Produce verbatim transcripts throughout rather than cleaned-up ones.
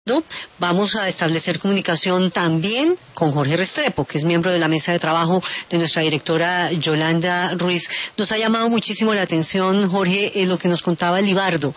Vamos a establecer comunicación también con Jorge Restrepo, que es miembro de la mesa de trabajo de nuestra directora Yolanda Ruiz. Nos ha llamado muchísimo la atención, Jorge, eh, lo que nos contaba Libardo,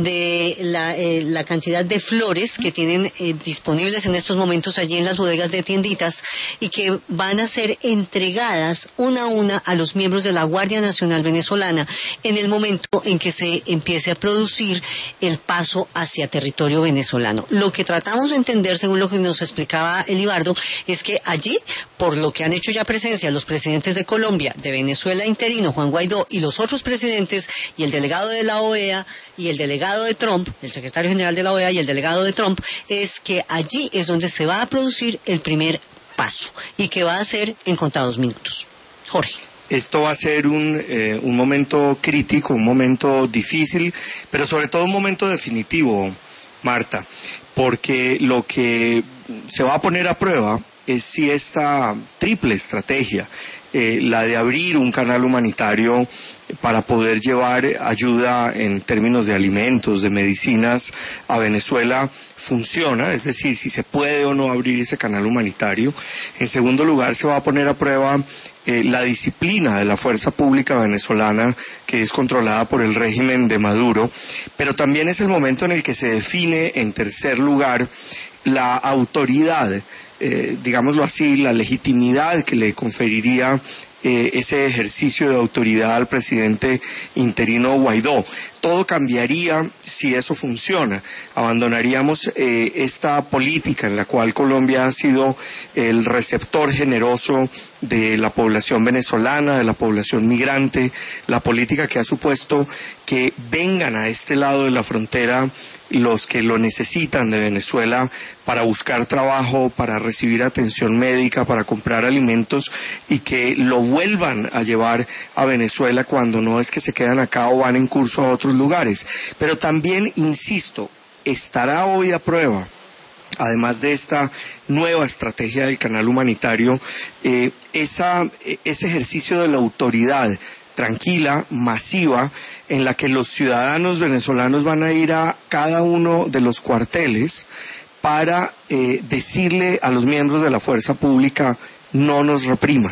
de la, eh, la cantidad de flores que tienen eh, disponibles en estos momentos allí en las bodegas de tienditas y que van a ser entregadas una a una a los miembros de la Guardia Nacional Venezolana en el momento en que se empiece a producir el paso hacia territorio venezolano. Lo que tratamos de entender, según lo que nos explicaba Elibardo, es que allí, por lo que han hecho ya presencia los presidentes de Colombia, de Venezuela interino, Juan Guaidó, y los otros presidentes, y el delegado de la O E A, y el delegado de Trump, el secretario general de la O E A y el delegado de Trump, es que allí es donde se va a producir el primer paso, y que va a ser en contados minutos. Jorge. Esto va a ser un, eh, un momento crítico, un momento difícil, pero sobre todo un momento definitivo, Marta, porque lo que se va a poner a prueba es si esta triple estrategia, eh, la de abrir un canal humanitario para poder llevar ayuda en términos de alimentos, de medicinas a Venezuela, funciona, es decir, si se puede o no abrir ese canal humanitario. En segundo lugar, se va a poner a prueba eh, la disciplina de la fuerza pública venezolana, que es controlada por el régimen de Maduro, pero también es el momento en el que se define, en tercer lugar, la autoridad, eh, digámoslo así, la legitimidad que le conferiría eh, ese ejercicio de autoridad al presidente interino Guaidó. Todo cambiaría si eso funciona. Abandonaríamos eh, esta política en la cual Colombia ha sido el receptor generoso de la población venezolana, de la población migrante, la política que ha supuesto que vengan a este lado de la frontera los que lo necesitan de Venezuela para buscar trabajo, para recibir atención médica, para comprar alimentos, y que lo vuelvan a llevar a Venezuela cuando no es que se quedan acá o van en curso a otros lugares. Pero también, insisto, estará hoy a prueba, además de esta nueva estrategia del canal humanitario, eh, esa, ese ejercicio de la autoridad tranquila, masiva, en la que los ciudadanos venezolanos van a ir a cada uno de los cuarteles para eh, decirle a los miembros de la fuerza pública: no nos repriman.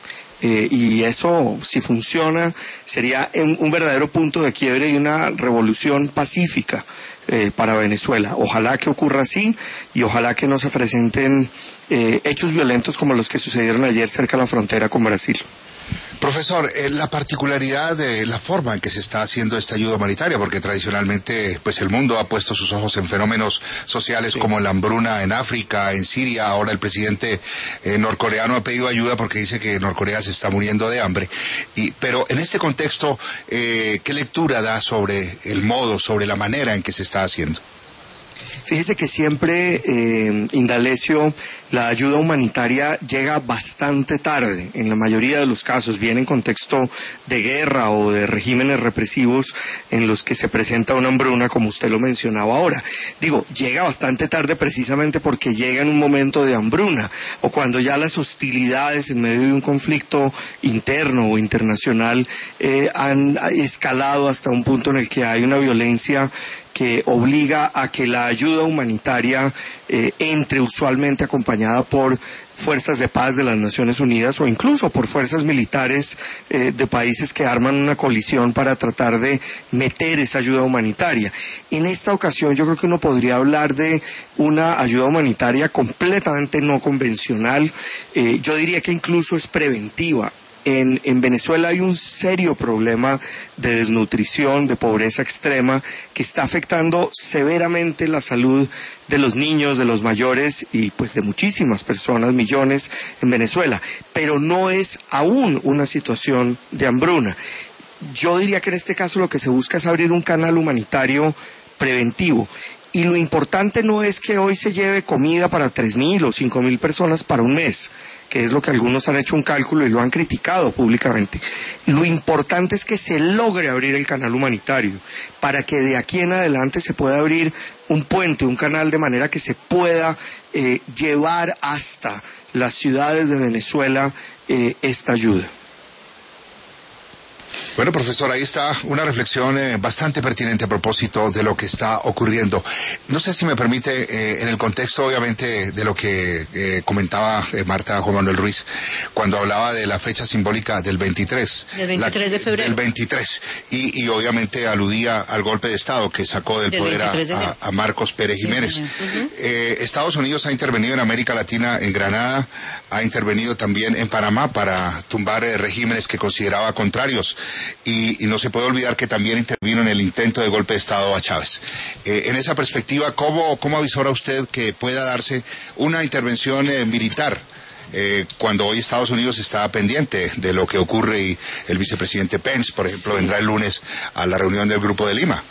Eh, y eso, si funciona, sería un, un verdadero punto de quiebre y una revolución pacífica eh, para Venezuela. Ojalá que ocurra así, y ojalá que no se presenten eh, hechos violentos como los que sucedieron ayer cerca de la frontera con Brasil. Profesor, eh, la particularidad de la forma en que se está haciendo esta ayuda humanitaria, porque tradicionalmente pues el mundo ha puesto sus ojos en fenómenos sociales sí. como la hambruna en África, en Siria. Ahora el presidente eh, norcoreano ha pedido ayuda porque dice que Norcorea se está muriendo de hambre. Y, pero en este contexto, eh, ¿qué lectura da sobre el modo, sobre la manera en que se está haciendo? Fíjese que siempre, eh, Indalecio, la ayuda humanitaria llega bastante tarde. En la mayoría de los casos viene en contexto de guerra o de regímenes represivos en los que se presenta una hambruna, como usted lo mencionaba ahora. Digo, llega bastante tarde precisamente porque llega en un momento de hambruna, o cuando ya las hostilidades en medio de un conflicto interno o internacional eh, han escalado hasta un punto en el que hay una violencia que obliga a que la ayuda humanitaria eh, entre usualmente acompañada por fuerzas de paz de las Naciones Unidas o incluso por fuerzas militares eh, de países que arman una coalición para tratar de meter esa ayuda humanitaria. En esta ocasión yo creo que uno podría hablar de una ayuda humanitaria completamente no convencional, eh, yo diría que incluso es preventiva. En, en Venezuela hay un serio problema de desnutrición, de pobreza extrema, que está afectando severamente la salud de los niños, de los mayores y pues de muchísimas personas, millones en Venezuela. Pero no es aún una situación de hambruna. Yo diría que en este caso lo que se busca es abrir un canal humanitario preventivo. Y lo importante no es que hoy se lleve comida para tres mil o cinco mil personas para un mes, que es lo que algunos han hecho un cálculo y lo han criticado públicamente. Lo importante es que se logre abrir el canal humanitario, para que de aquí en adelante se pueda abrir un puente, un canal, de manera que se pueda eh, llevar hasta las ciudades de Venezuela eh, esta ayuda. Bueno, profesor, ahí está una reflexión eh, bastante pertinente a propósito de lo que está ocurriendo. No sé si me permite, eh, en el contexto, obviamente, de lo que eh, comentaba eh, Marta Juan Manuel Ruiz, cuando hablaba de la fecha simbólica del veintitrés. Del veintitrés de febrero. Del veintitrés. Y, y obviamente aludía al golpe de Estado que sacó del, del poder a, a, a Marcos Pérez Jiménez. Sí, uh-huh. eh, Estados Unidos ha intervenido en América Latina, en Granada, ha intervenido también en Panamá para tumbar eh, regímenes que consideraba contrarios. Y, y no se puede olvidar que también intervino en el intento de golpe de Estado a Chávez. Eh, en esa perspectiva, ¿cómo, cómo avisora usted que pueda darse una intervención eh, militar eh, cuando hoy Estados Unidos está pendiente de lo que ocurre y el vicepresidente Pence, por ejemplo, sí. vendrá el lunes a la reunión del Grupo de Lima?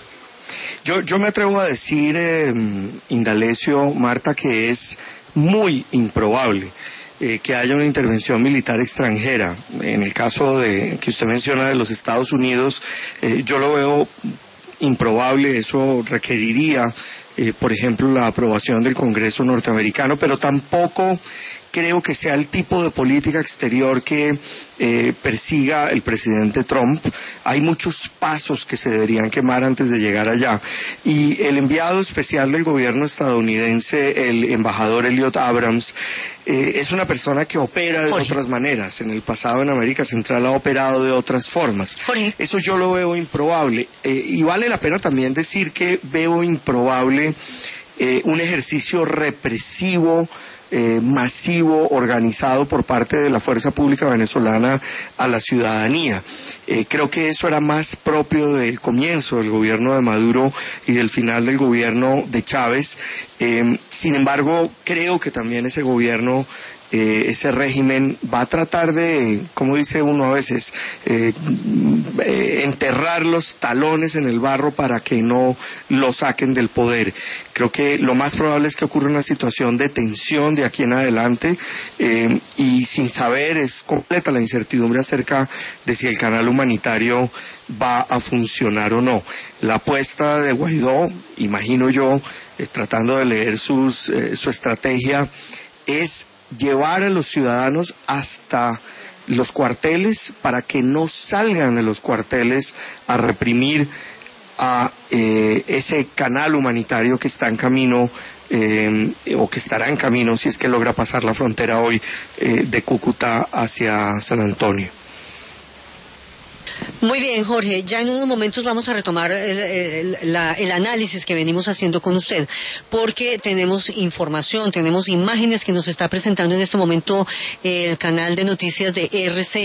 Yo, yo me atrevo a decir, eh, Indalecio, Marta, que es muy improbable Eh, que haya una intervención militar extranjera. En el caso de que usted menciona de los Estados Unidos, eh, yo lo veo improbable. Eso requeriría, eh, por ejemplo, la aprobación del Congreso norteamericano, pero tampoco creo que sea el tipo de política exterior que eh, persiga el presidente Trump. Hay muchos pasos que se deberían quemar antes de llegar allá. Y el enviado especial del gobierno estadounidense, el embajador Elliot Abrams, eh, es una persona que opera de Jorge. otras maneras. En el pasado en América Central ha operado de otras formas. Jorge. Eso yo lo veo improbable. Eh, y vale la pena también decir que veo improbable eh, un ejercicio represivo Eh, masivo, organizado por parte de la fuerza pública venezolana a la ciudadanía. Eh, creo que eso era más propio del comienzo del gobierno de Maduro y del final del gobierno de Chávez. Eh, sin embargo, creo que también ese gobierno, eh, ese régimen va a tratar de, como dice uno a veces, eh, eh, enterrar los talones en el barro para que no lo saquen del poder. Creo que lo más probable es que ocurra una situación de tensión de aquí en adelante, eh, y sin saber, es completa la incertidumbre acerca de si el canal humanitario va a funcionar o no. La apuesta de Guaidó, imagino yo, eh, tratando de leer sus, eh, su estrategia, es llevar a los ciudadanos hasta los cuarteles para que no salgan de los cuarteles a reprimir a eh, ese canal humanitario que está en camino, eh, o que estará en camino si es que logra pasar la frontera hoy, eh, de Cúcuta hacia San Antonio. Muy bien, Jorge, ya en unos momentos vamos a retomar el, el, la, el análisis que venimos haciendo con usted, porque tenemos información, tenemos imágenes que nos está presentando en este momento el canal de noticias de R C.